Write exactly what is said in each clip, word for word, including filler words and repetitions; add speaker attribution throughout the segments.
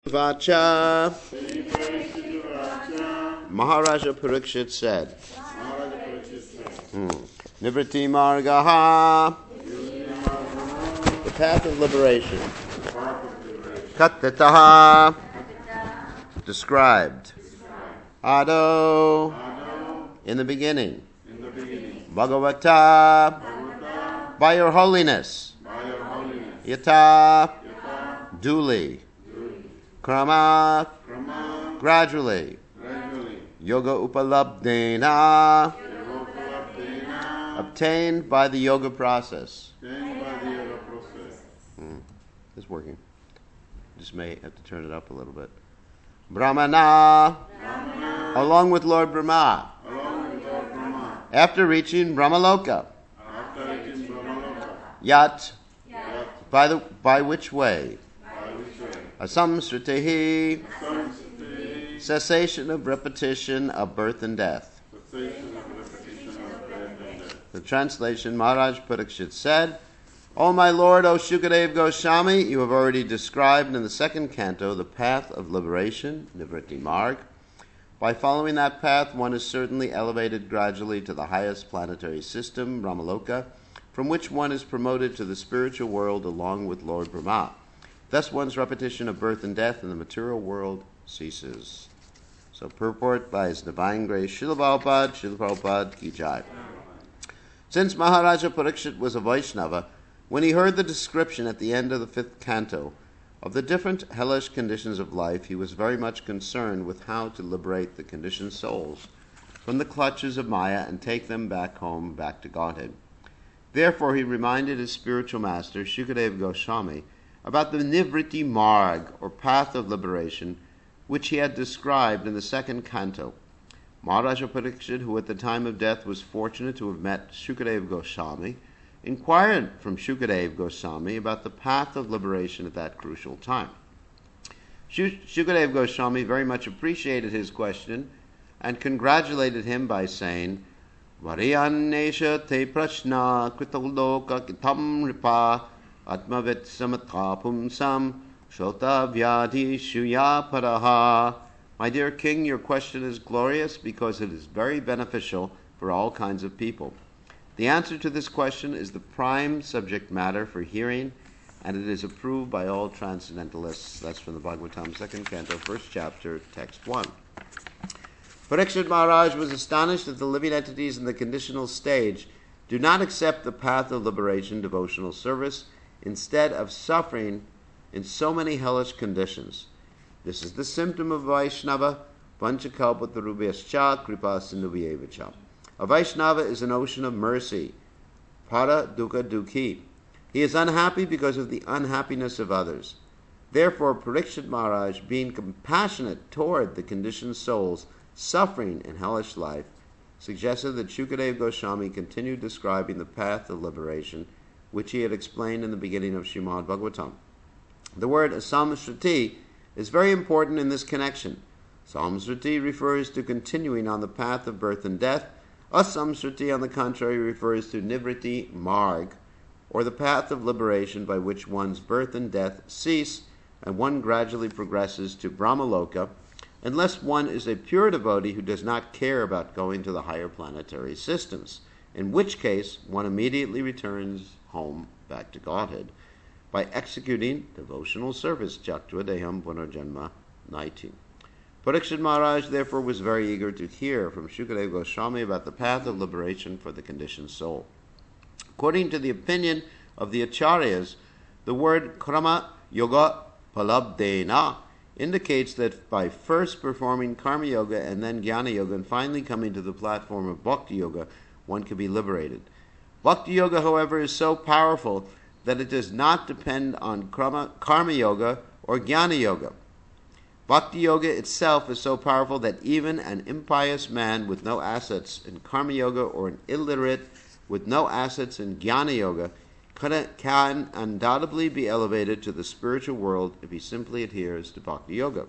Speaker 1: Vacha. Maharaja Parikshit said, hmm. Nivriti Margaha, the path of liberation. Katataha, described. Ado, in the beginning. Bhagavata, by your holiness. Yata, duly. Krama, gradually. Yoga upalabdena, obtained by the yoga process. Hmm. It's working. Just may have to turn it up a little bit. Brahmana, Brahmana. Along with Lord Brahma. With Lord Brahma. After reaching Brahmaloka. After reaching Brahmaloka. Yat, Yat. By, the, by which way? By which way? Asamsritihi, cessation of repetition of birth and death. Cessation of repetition of birth and death. The translation, Maharaj Parikshit said, O my Lord, O Shukadev Goswami, you have already described in the second canto the path of liberation, Nivriti Marg. By following that path, one is certainly elevated gradually to the highest planetary system, Brahmaloka, from which one is promoted to the spiritual world along with Lord Brahma. Thus one's repetition of birth and death in the material world ceases. So purport by His Divine Grace, Srila Prabhupada, Srila Prabhupada Ki Jai. Since Maharaja Parikshit was a Vaishnava, when he heard the description at the end of the fifth canto of the different hellish conditions of life, he was very much concerned with how to liberate the conditioned souls from the clutches of Maya and take them back home, back to Godhead. Therefore, he reminded his spiritual master, Shukadev Goswami, about the Nivriti Marg, or path of liberation, which he had described in the second canto. Maharaja Parikshit, who at the time of death was fortunate to have met Shukadev Goswami, inquired from Shukadev Goswami about the path of liberation at that crucial time. Shukadev Goswami very much appreciated his question and congratulated him by saying, Variyanesha te prashna kritaloka kitam ripa atmavit samatra pumsam shota vyadhi shuya paraha. My dear king, your question is glorious because it is very beneficial for all kinds of people. The answer to this question is the prime subject matter for hearing, and it is approved by all transcendentalists. That's from the Bhagavatam, second canto, first chapter, text one. Parikshit Maharaj was astonished that the living entities in the conditional stage do not accept the path of liberation, devotional service, instead of suffering in so many hellish conditions. This is the symptom of Vaishnava, Panchakalpatarubhyascha kripa sindhuvyeva. A Vaishnava is an ocean of mercy, para dukkha dukhi. He is unhappy because of the unhappiness of others. Therefore, Parikshit Maharaj, being compassionate toward the conditioned souls suffering in hellish life, suggested that Shukadev Goswami continue describing the path of liberation, which he had explained in the beginning of Srimad Bhagavatam. The word Samsriti is very important in this connection. Samsriti refers to continuing on the path of birth and death. Asamsriti, on the contrary, refers to Nivriti Marg, or the path of liberation by which one's birth and death cease, and one gradually progresses to Brahmaloka, unless one is a pure devotee who does not care about going to the higher planetary systems, in which case one immediately returns home back to Godhead by executing devotional service, Jaktva Deham Punarjanma nineteen. Parikshit Maharaj therefore was very eager to hear from Shukadev Goswami about the path of liberation for the conditioned soul. According to the opinion of the Acharyas, the word Krama Yoga Palabdena indicates that by first performing Karma Yoga and then Jnana Yoga and finally coming to the platform of Bhakti Yoga, one can be liberated. Bhakti Yoga, however, is so powerful that it does not depend on Karma, karma Yoga or Jnana Yoga. Bhakti Yoga itself is so powerful that even an impious man with no assets in Karma Yoga or an illiterate with no assets in Jnana Yoga can undoubtedly be elevated to the spiritual world if he simply adheres to Bhakti Yoga.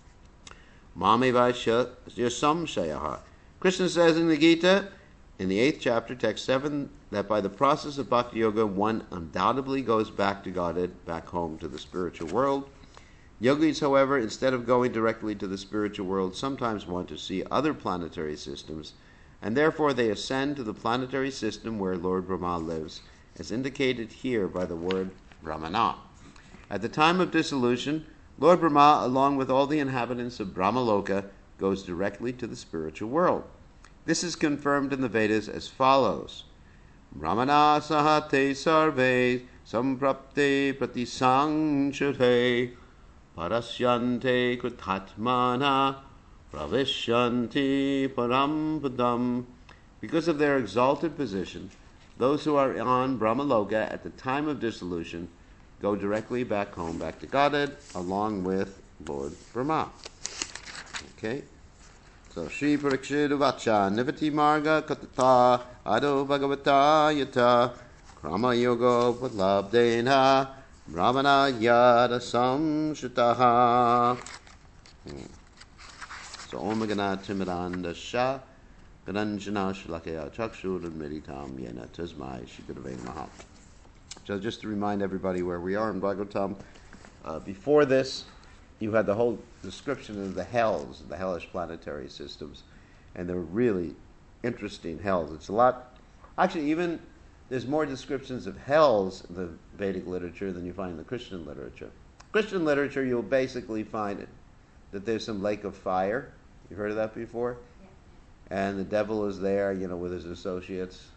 Speaker 1: Mamevasya samshayaha. Krishna says in the Gita, in the eighth chapter, text seven, that by the process of Bhakti Yoga, one undoubtedly goes back to Godhead, back home to the spiritual world. Yogis, however, instead of going directly to the spiritual world, sometimes want to see other planetary systems, and therefore they ascend to the planetary system where Lord Brahma lives, as indicated here by the word Brahmana. At the time of dissolution, Lord Brahma, along with all the inhabitants of Brahmaloka, goes directly to the spiritual world. This is confirmed in the Vedas as follows. Brahmana sahate sarve samprapte pratisangshute parasyante kritatmana pravishyanti parampadam. Because of their exalted position, those who are on Brahmaloka at the time of dissolution go directly back home, back to Godhead, along with Lord Brahma. Okay? So, Shri Parikshit Uvacha, Nivati Marga Katata, Ado Bhagavata Yata, Krama Yoga Padlabdena, Brahmana Yada Samshitaha. Hmm. So, Om Gana Timiranda Shah, Gananjana Shalakaya Chakshur Meditam Yena Tasmai Shikadave Maha. So, just to remind everybody where we are in Bhagavatam, uh, before this, you had the whole description of the hells, the hellish planetary systems, and they're really interesting hells. It's a lot, actually, even there's more descriptions of hells in the Vedic literature than you find in the Christian literature. Christian literature, you'll basically find it, that there's some lake of fire. You've heard of that before? Yeah. And the devil is there, you know, with his associates.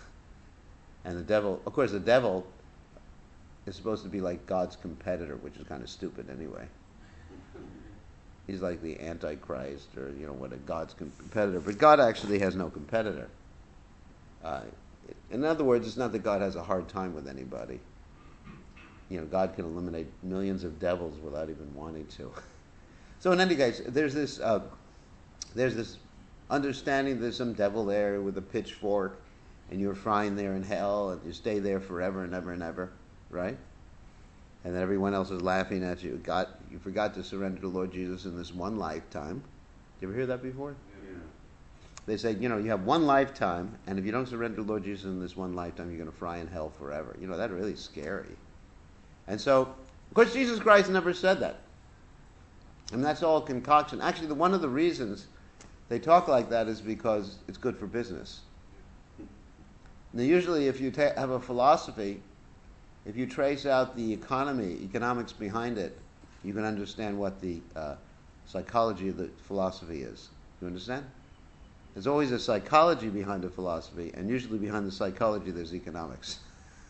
Speaker 1: And the devil, of course, the devil is supposed to be like God's competitor, which is kind of stupid anyway. He's like the Antichrist, or, you know, what, a God's competitor. But God actually has no competitor. Uh, in other words, it's not that God has a hard time with anybody. You know, God can eliminate millions of devils without even wanting to. So in any case, there's this uh, there's this understanding there's some devil there with a pitchfork, and you're frying there in hell, and you stay there forever and ever and ever, right? And then everyone else is laughing at you. God, you forgot to surrender to Lord Jesus in this one lifetime. Did you ever hear that before? Yeah. They say, you know, you have one lifetime, and if you don't surrender to Lord Jesus in this one lifetime, you're going to fry in hell forever. You know, that's really scary. And so, of course, Jesus Christ never said that. And that's all concoction. Actually, the, one of the reasons they talk like that is because it's good for business. Now, usually if you ta- have a philosophy, if you trace out the economy, economics behind it, you can understand what the uh, psychology of the philosophy is. You understand? There's always a psychology behind a philosophy, and usually behind the psychology there's economics.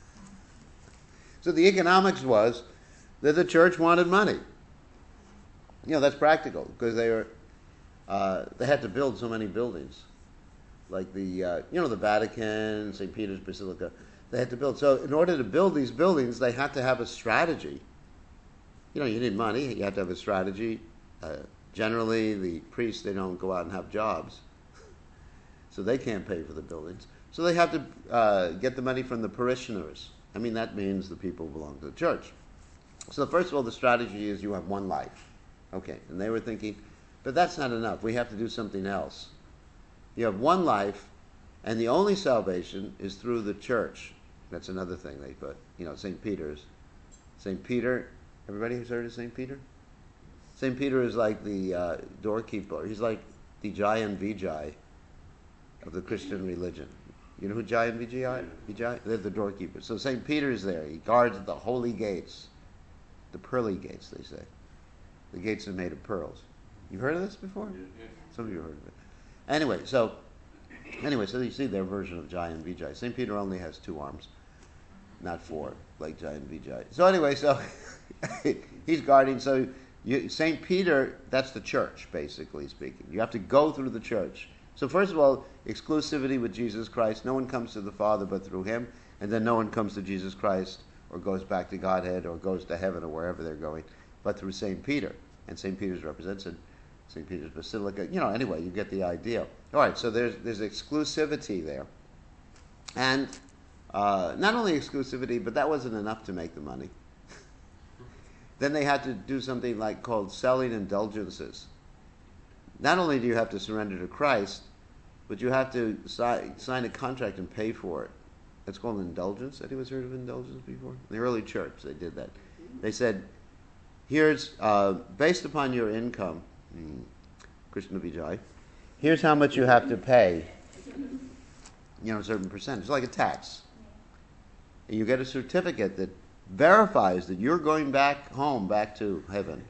Speaker 1: So the economics was that the church wanted money. You know, that's practical, because they were uh, they had to build so many buildings, like the uh, you know the Vatican, Saint Peter's Basilica. They had to build. So in order to build these buildings, they had to have a strategy. You know, you need money. You have to have a strategy. Uh, generally, the priests, they don't go out and have jobs. So they can't pay for the buildings. So they have to uh, get the money from the parishioners. I mean, that means the people who belong to the church. So first of all, the strategy is you have one life. Okay, and they were thinking, but that's not enough. We have to do something else. You have one life, and the only salvation is through the church. That's another thing they put. You know, Saint Peter's. Saint Peter, everybody has heard of Saint Peter? Saint Peter is like the uh, doorkeeper. He's like the Jai and Vijay of the Christian religion. You know who Jai and Vijay? Vijay? They're the doorkeepers. So Saint Peter is there. He guards the holy gates. The pearly gates, they say. The gates are made of pearls. You've heard of this before? Some of you have heard of it. Anyway, so anyway, so you see their version of Jai and Vijay. Saint Peter only has two arms, not four, like Jai and Vijay. So anyway, so he's guarding. So you, Saint Peter, that's the church, basically speaking. You have to go through the church. So first of all, exclusivity with Jesus Christ. No one comes to the Father but through him. And then no one comes to Jesus Christ or goes back to Godhead or goes to heaven or wherever they're going, but through Saint Peter. And Saint Peter's represents in Saint Peter's Basilica. You know, anyway, you get the idea. All right, so there's there's exclusivity there. And uh, not only exclusivity, but that wasn't enough to make the money. Then they had to do something like called selling indulgences. Not only do you have to surrender to Christ, but you have to si- sign a contract and pay for it. That's called indulgence. Anyone's heard of indulgence before? In the early church, they did that. They said, here's, uh, based upon your income, mm, Krishna Vijay, here's how much you have to pay, you know, a certain percentage, like a tax. And you get a certificate that verifies that you're going back home, back to heaven.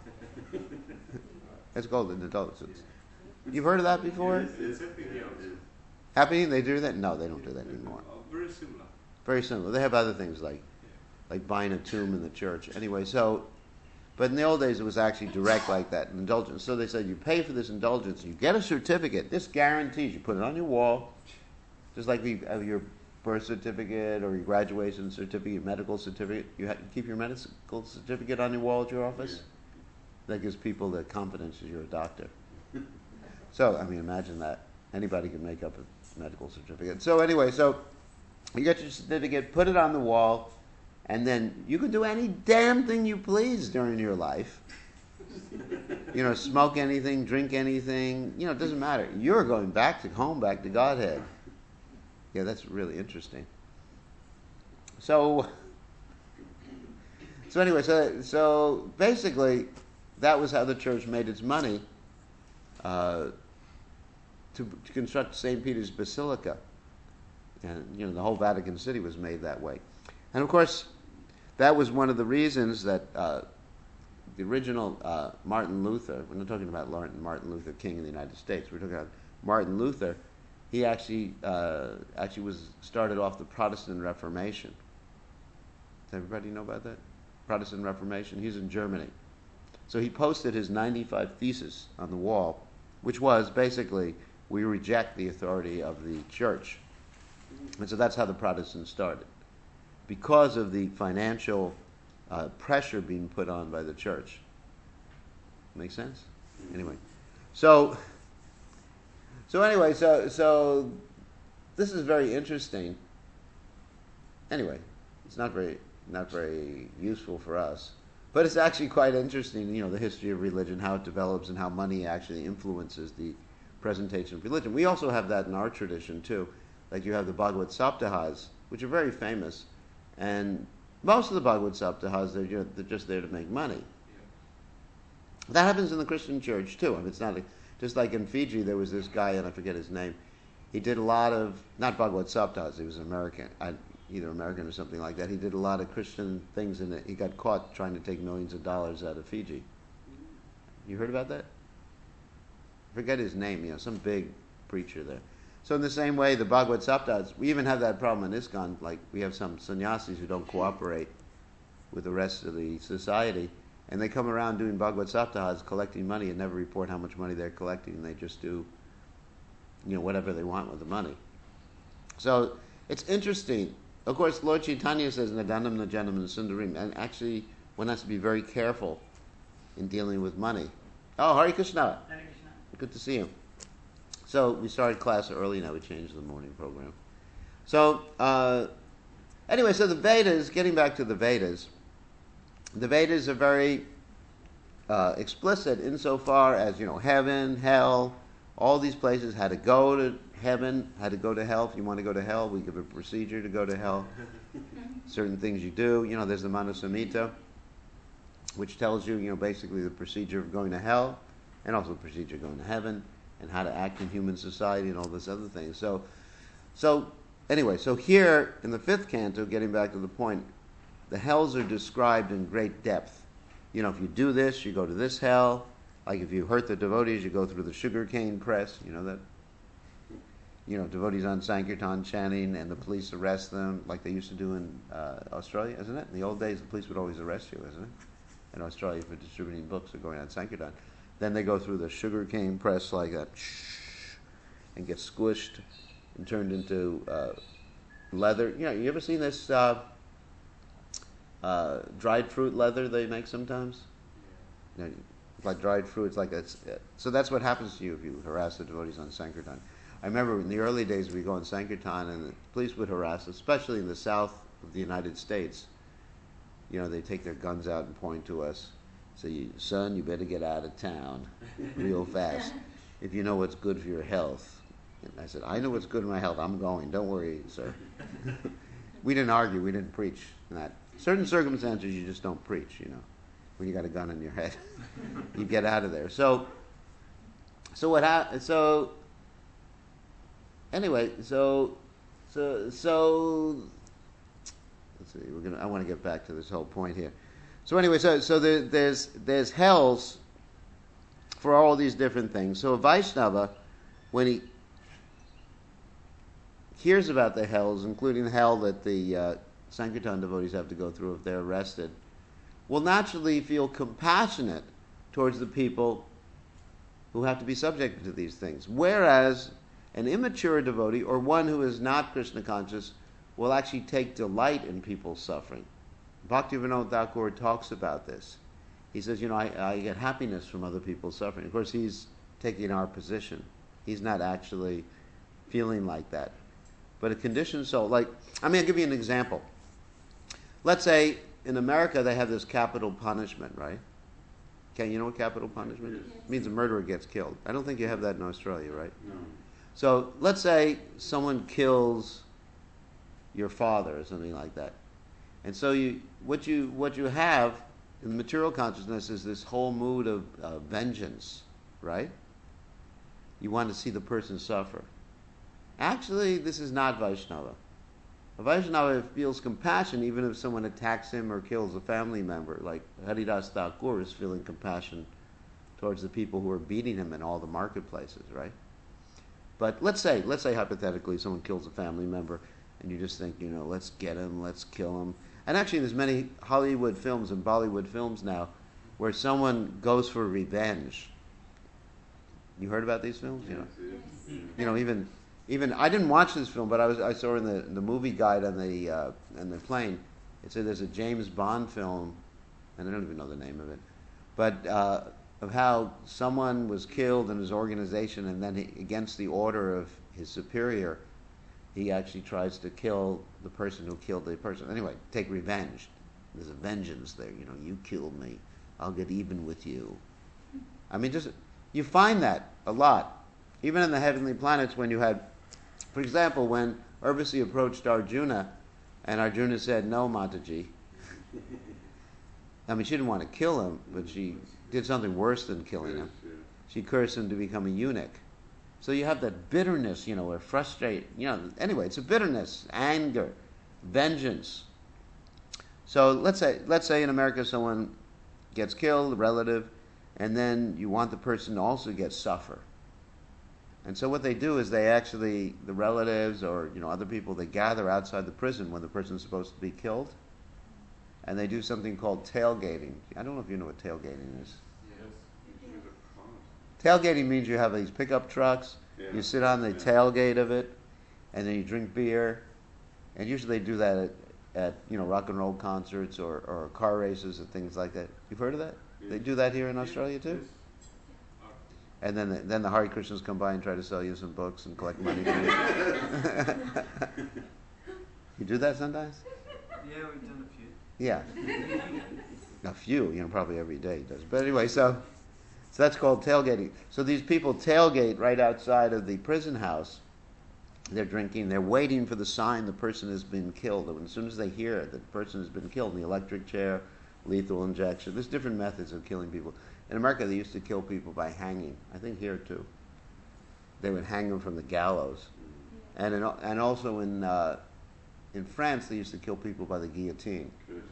Speaker 1: That's called an indulgence. You've heard of that before?
Speaker 2: Yes, yes.
Speaker 1: Happy they do that? No, they don't do that anymore.
Speaker 2: Very similar.
Speaker 1: Very similar. They have other things like like buying a tomb in the church. Anyway, so, but in the old days it was actually direct like that, an indulgence. So they said you pay for this indulgence, you get a certificate. This guarantees you put it on your wall, just like you have your birth certificate or your graduation certificate, your medical certificate. You have, keep your medical certificate on your wall at your office. Yeah. That gives people the confidence that you're a doctor. So, I mean, imagine that. Anybody can make up a medical certificate. So anyway, so you get your certificate, put it on the wall, and then you can do any damn thing you please during your life. You know, smoke anything, drink anything. You know, it doesn't matter. You're going back to home, back to Godhead. Yeah, that's really interesting. So, so anyway, so so basically, that was how the church made its money uh, to, to construct Saint Peter's Basilica. And, you know, the whole Vatican City was made that way. And, of course, that was one of the reasons that uh, the original uh, Martin Luther, we're not talking about Martin Luther King in the United States, we're talking about Martin Luther, he actually uh, actually was started off the Protestant Reformation. Does everybody know about that? Protestant Reformation. He's in Germany. So he posted his ninety-five Theses on the wall, which was basically, we reject the authority of the church. And so that's how the Protestants started. Because of the financial uh, pressure being put on by the church. Make sense? Anyway. So, so anyway, so so this is very interesting. Anyway, it's not very not very useful for us. But it's actually quite interesting, you know, the history of religion, how it develops and how money actually influences the presentation of religion. We also have that in our tradition, too. Like you have the Bhagavad Saptahas, which are very famous. And most of the Bhagavad Saptahas, they're, you know, they're just there to make money. Yeah. That happens in the Christian church, too. I mean, it's not like, just like in Fiji, there was this guy, and I forget his name. He did a lot of, not Bhagavad Saptahas, he was American. I, either American or something like that. He did a lot of Christian things, and he got caught trying to take millions of dollars out of Fiji. You heard about that? I forget his name, you know, some big preacher there. So in the same way, the Bhagavad Saptahas, we even have that problem in ISKCON, like we have some sannyasis who don't cooperate with the rest of the society, and they come around doing Bhagavad Saptahas, collecting money, and never report how much money they're collecting, and they just do, you know, whatever they want with the money. So it's interesting. Of course, Lord Chaitanya says, Nadanam Najanam and Sundarim, and actually one has to be very careful in dealing with money. Oh, Hare Krishna.
Speaker 3: Hare Krishna.
Speaker 1: Good to see you. So we started class early now, we changed the morning program. So, uh, anyway, so the Vedas, getting back to the Vedas, the Vedas are very uh, explicit insofar as, you know, heaven, hell, all these places had to go to heaven, had to go to hell. If you want to go to hell, we give a procedure to go to hell. Certain things you do. You know, there's the Manu Samhita, which tells you, you know, basically the procedure of going to hell, and also the procedure of going to heaven, and how to act in human society, and all this other things. So, so anyway, so here in the fifth canto, getting back to the point, the hells are described in great depth. You know, if you do this, you go to this hell. Like if you hurt the devotees, you go through the sugarcane press. You know that? You know, devotees on Sankirtan chanting, and the police arrest them, like they used to do in uh, Australia, isn't it? In the old days, the police would always arrest you, isn't it? In Australia, for distributing books or going on Sankirtan. Then they go through the sugarcane press like that, and get squished and turned into uh, leather. You know, you ever seen this uh, uh, dried fruit leather they make sometimes? You know, like dried fruit, it's like a, so that's what happens to you if you harass the devotees on Sankirtan. I remember in the early days we go on Sankirtan and the police would harass, especially in the south of the United States. You know, they take their guns out and point to us. Say, you, son, you better get out of town real fast if you know what's good for your health. And I said, I know what's good for my health. I'm going. Don't worry, sir. We didn't argue. We didn't preach. In that certain circumstances, you just don't preach, you know. when you got a gun in your head. You get out of there. So, so what happened? So, anyway, so, so, so, let's see. We're gonna. I want to get back to this whole point here. So anyway, so so there, there's there's hells for all these different things. So a Vaishnava, when he hears about the hells, including the hell that the uh, Sankirtan devotees have to go through if they're arrested, will naturally feel compassionate towards the people who have to be subjected to these things. Whereas an immature devotee, or one who is not Krishna conscious, will actually take delight in people's suffering. Bhaktivinoda Thakur talks about this. He says, you know, I, I get happiness from other people's suffering. Of course, he's taking our position. He's not actually feeling like that. But a conditioned soul, like, I mean, I'll give you an example. Let's say in America they have this capital punishment, right? Okay, you know what capital punishment is? It means a murderer gets killed. I don't think you have that in Australia, right?
Speaker 2: No.
Speaker 1: So let's say someone kills your father or something like that. And so you, what you what you have in the material consciousness is this whole mood of uh, vengeance, right? You want to see the person suffer. Actually, this is not Vaishnava. A Vaishnava feels compassion even if someone attacks him or kills a family member, like Haridas Thakur is feeling compassion towards the people who are beating him in all the marketplaces, right? But let's say, let's say hypothetically someone kills a family member and you just think, you know, let's get him, let's kill him. And actually there's many Hollywood films and Bollywood films now where someone goes for revenge. You heard about these films? You know, you know, even even I didn't watch this film, but I was I saw in the the movie guide on the uh, on the plane. It said there's a James Bond film, and I don't even know the name of it, but uh, of how someone was killed in his organization, and then he, against the order of his superior, he actually tries to kill the person who killed the person. Anyway, take revenge. There's a vengeance there. You know, you killed me, I'll get even with you. I mean, just you find that a lot, even in the heavenly planets. When you had, for example, when Urvasi approached Arjuna, and Arjuna said, "No, Mataji." I mean, she didn't want to kill him, but she did something worse than killing him. She cursed him to become a eunuch. So you have that bitterness, you know, or frustrate, you know. Anyway, it's a bitterness, anger, vengeance. So let's say, let's say in America someone gets killed, a relative, and then you want the person to also get suffer. And so what they do is they actually, the relatives or, you know, other people, they gather outside the prison when the person's supposed to be killed, and they do something called tailgating. I don't know if you know what tailgating is. Tailgating means you have these pickup trucks, yeah. You sit on the yeah. tailgate of it, and then you drink beer, and usually they do that at, at you know, rock and roll concerts or, or car races and things like that. You've heard of that? Yeah. They do that here in Australia too? Yes. And then the, then the Hare Krishnas come by and try to sell you some books and collect money from you. You do that sometimes?
Speaker 3: Yeah, we've done a few.
Speaker 1: Yeah. A few, you know, probably every day does. But anyway, so... So that's called tailgating. So these people tailgate right outside of the prison house. They're drinking. They're waiting for the sign the person has been killed. And as soon as they hear that the person has been killed, in the electric chair, lethal injection. There's different methods of killing people. In America, they used to kill people by hanging. I think here too. They would hang them from the gallows. And in, and also in uh, in France, they used to kill people by the guillotine.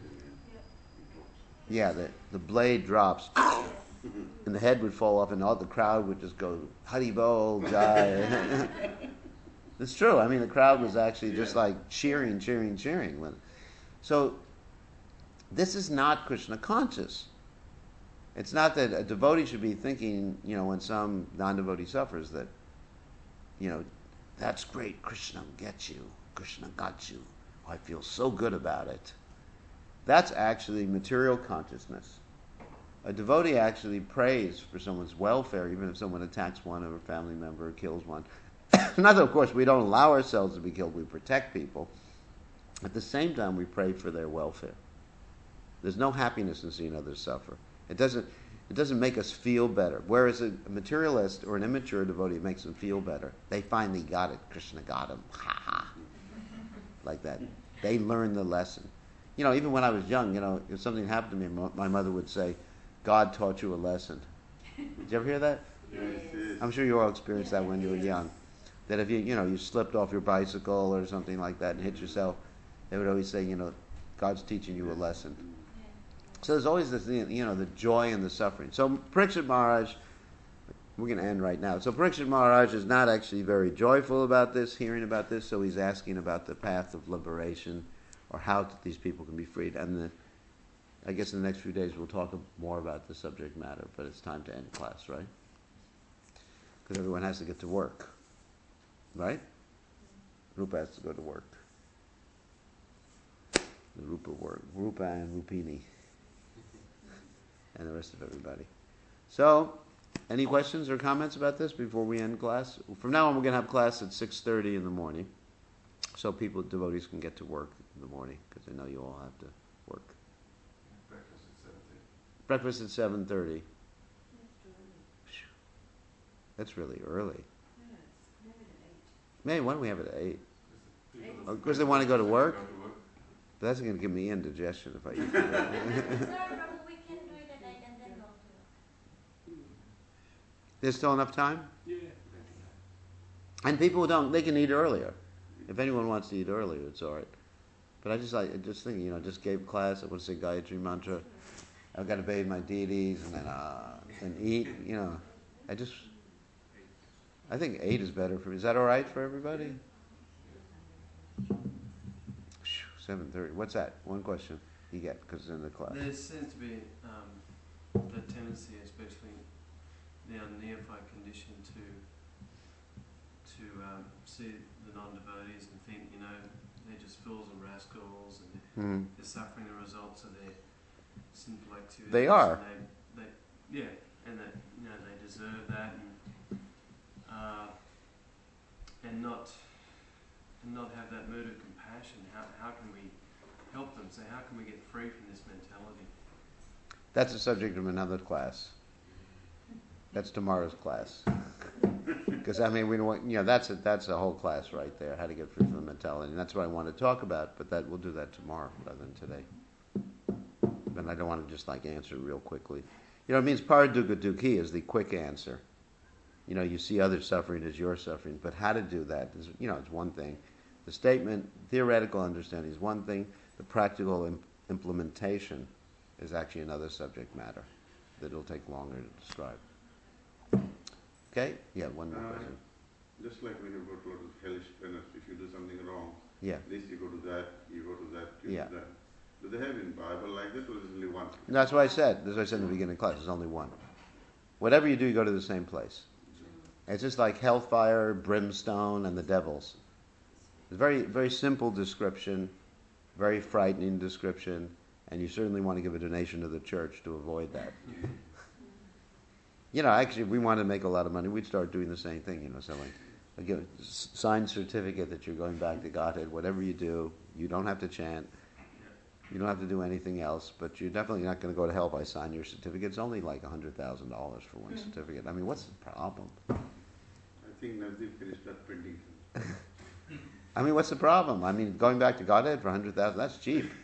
Speaker 1: Yeah, the the blade drops. And the head would fall off, and all the crowd would just go, Haribol, Jai. It's true. I mean, the crowd was actually yeah. just like cheering, cheering, cheering. When, so, this is not Krishna conscious. It's not that a devotee should be thinking, you know, when some non-devotee suffers, that, you know, that's great, Krishna gets you, Krishna got you. Oh, I feel so good about it. That's actually material consciousness. A devotee actually prays for someone's welfare, even if someone attacks one of a family member or kills one. Not that, of course, we don't allow ourselves to be killed. We protect people. At the same time, we pray for their welfare. There's no happiness in seeing others suffer. It doesn't, it doesn't make us feel better. Whereas a materialist or an immature devotee, it makes them feel better. They finally got it. Krishna got him. Ha ha. Like that. They learn the lesson. you know, even when I was young, you know, if something happened to me, mo- my mother would say, God taught you a lesson. Did you ever hear that?
Speaker 2: Yes, yes.
Speaker 1: I'm sure you all experienced that when you were young. That if you, you know, you slipped off your bicycle or something like that and hit yourself, they would always say, you know, God's teaching you a lesson. So there's always this, you know, the joy and the suffering. So Parikshit Maharaj, we're going to end right now. So Parikshit Maharaj is not actually very joyful about this, hearing about this, so he's asking about the path of liberation, or how these people can be freed. And the, I guess in the next few days we'll talk more about the subject matter, but it's time to end class, right? Because everyone has to get to work, right? Rupa has to go to work. The Rupa work, Rupa and Rupini, and the rest of everybody. So, any questions or comments about this before we end class? From now on, we're going to have class at six thirty in the morning, so people, devotees, can get to work in the morning, because I know you all have to work.
Speaker 2: Breakfast at seven thirty.
Speaker 1: Breakfast at seven thirty. That's really early. Maybe why don't we have it at eight? Of course, they want to go to work. But that's going to give me indigestion if I eat.
Speaker 4: Sir, Prabhu, we can do it at night and then go to work.
Speaker 1: There's still enough time?
Speaker 2: Yeah.
Speaker 1: And people who don't, they can eat earlier. If anyone wants to eat earlier, it's all right. But I just like, I just think, you know, just gave class, I want to say Gayatri Mantra. I've got to bathe my deities and then uh, and eat, you know. I just, I think eight is better for me. Is that all right for everybody? seven thirty. What's that? One question you get because it's in the class.
Speaker 3: There seems to be um, the tendency, especially the neophyte condition, to to um, see the non-devotees and think, you know, they're just fools and rascals, and they're,
Speaker 1: Mm.
Speaker 3: they're suffering the results of their sinful activities.
Speaker 1: They are.
Speaker 3: And they, they, yeah, and that, you know, they deserve that, and uh, and not and not have that mood of compassion. How how can we help them? So how can we get free from this mentality?
Speaker 1: That's the subject of another class. That's tomorrow's class. Because I mean, we don't want, you know, that's a, that's a whole class right there. How to get free from the mentality, and that's what I want to talk about. But that we'll do that tomorrow rather than today. And I don't want to just like answer real quickly. You know, it means paradukkha dukhi is the quick answer. You know, you see others suffering as you're suffering, but how to do that is, you know, it's one thing. The statement, theoretical understanding is one thing. The practical imp- implementation is actually another subject matter that it'll take longer to describe. Okay? Yeah, one more
Speaker 2: Uh,
Speaker 1: question.
Speaker 2: Just like when you go to a lot of hellish penance, if you do something wrong,
Speaker 1: Yeah.
Speaker 2: at least you go to that, you go to that, you
Speaker 1: Yeah.
Speaker 2: go to that. Do they have in Bible like that, or is it only one?
Speaker 1: And that's what I said. That's what I said in the beginning of class. There's only one. Whatever you do, you go to the same place. It's just like hellfire, brimstone, and the devils. It's a very, very simple description, very frightening description, and you certainly want to give a donation to the church to avoid that. You know, actually, if we wanted to make a lot of money, we'd start doing the same thing, you know, selling a given- s- signed certificate that you're going back to Godhead. Whatever you do, you don't have to chant. You don't have to do anything else, but you're definitely not going to go to hell by signing your certificate. It's only like one hundred thousand dollars for one certificate. I mean, what's the problem?
Speaker 2: I think Nazdeep can start printing.
Speaker 1: I mean, what's the problem? I mean, going back to Godhead for one hundred thousand dollars, that's cheap.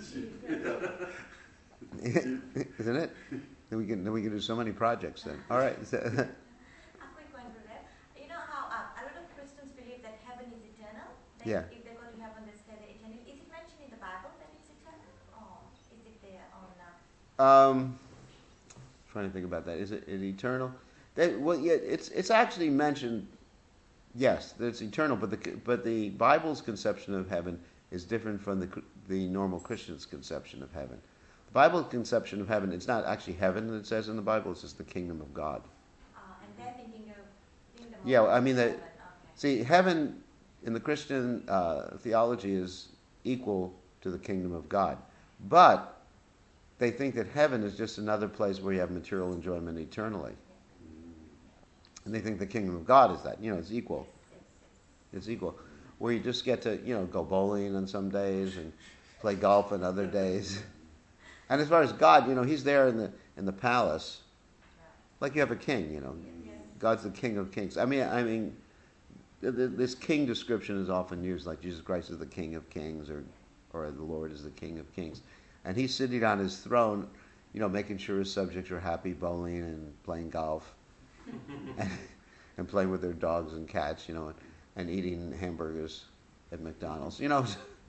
Speaker 1: Isn't it? Then we can then we can do so many projects then. All right. So,
Speaker 4: A quick one to that. You know how uh, a lot of Christians believe that heaven is eternal? That
Speaker 1: Yeah.
Speaker 4: if they go to heaven, they stay there eternally. Is it mentioned in the Bible that it's eternal? Or is it their own? Uh,
Speaker 1: um, trying to think about that. Is it, is it eternal? They, well, yeah, it's it's actually mentioned. Yes, that it's eternal, but the but the Bible's conception of heaven is different from the the normal Christian's conception of heaven. The Bible's conception of heaven, it's not actually heaven that it says in the Bible, it's just the kingdom of God.
Speaker 4: uh, and they're thinking of kingdom of
Speaker 1: Yeah,
Speaker 4: God
Speaker 1: I mean,
Speaker 4: is
Speaker 1: that-
Speaker 4: heaven. Okay.
Speaker 1: See, heaven in the Christian uh, theology is equal to the kingdom of God. But they think that heaven is just another place where you have material enjoyment eternally. And they think the kingdom of God is that. You know, it's equal. It's equal. Where you just get to, you know, go bowling on some days and play golf on other days. And as far as God, you know, he's there in the in the palace. Like you have a king, you know. God's the king of kings. I mean, I mean, th- th- this king description is often used, like Jesus Christ is the king of kings, or, or the Lord is the King of Kings. And he's sitting on his throne, you know, making sure his subjects are happy, bowling and playing golf, and, and playing with their dogs and cats, you know, and, and eating hamburgers at McDonald's. You know,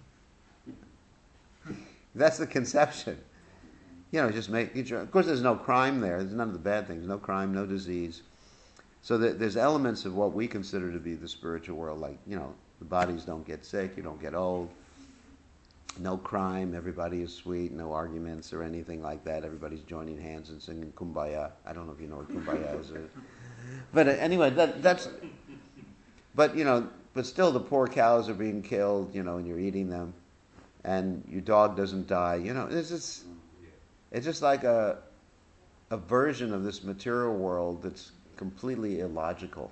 Speaker 1: that's the conception. You know, just make sure. Of course, there's no crime there. There's none of the bad things. No crime, no disease. So that there's elements of what we consider to be the spiritual world, like, you know, the bodies don't get sick, you don't get old, no crime, everybody is sweet, no arguments or anything like that. Everybody's joining hands and singing Kumbaya. I don't know if you know what Kumbaya is. But uh, anyway, that that's. But you know, but still, the poor cows are being killed, you know, and you're eating them, and your dog doesn't die. You know, it's just, it's just like a, a version of this material world that's completely illogical.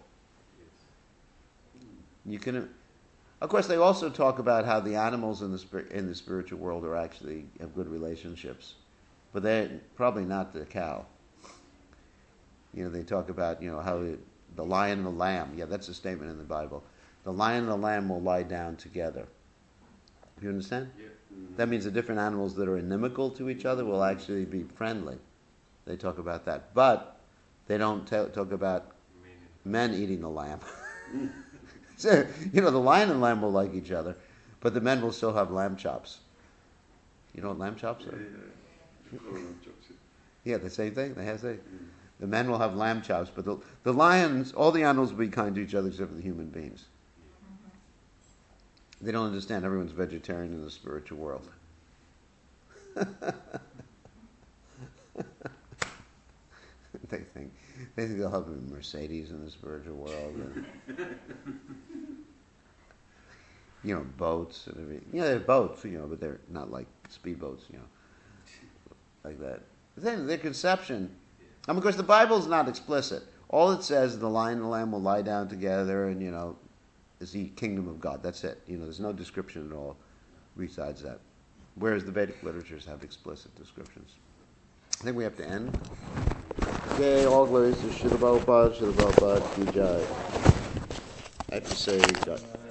Speaker 1: You can, of course, they also talk about how the animals in the spir- in the spiritual world are actually have good relationships, but they're probably not the cow. You know, they talk about, you know, how it, the lion and the lamb. Yeah, that's a statement in the Bible. The lion and the lamb will lie down together. You understand?
Speaker 2: Yeah. Mm-hmm.
Speaker 1: That means the different animals that are inimical to each other will actually be friendly. They talk about that, but they don't t- talk about men eating the lamb. So, you know, the lion and lamb will like each other, but the men will still have lamb chops. You know what lamb chops are?
Speaker 2: Yeah, yeah. Lamb chops, yeah.
Speaker 1: Yeah, the same thing. They have the
Speaker 2: Mm.
Speaker 1: the men will have lamb chops, but the the lions, all the animals will be kind to each other except for the human beings. They don't understand everyone's vegetarian in the spiritual world. They think they think they'll have a Mercedes in the spiritual world, and, you know, boats and everything. You know, they're boats, you know, but they're not like speedboats, you know, like that. The thing, their conception. I mean, of course, the Bible's not explicit. All it says is the lion and the lamb will lie down together, and you know, is the kingdom of God. That's it. You know, there's no description at all besides that. Whereas the Vedic literatures have explicit descriptions. I think we have to end. Okay, all glories to Srila Prabhupada, Srila Prabhupada ki jai. I have to say,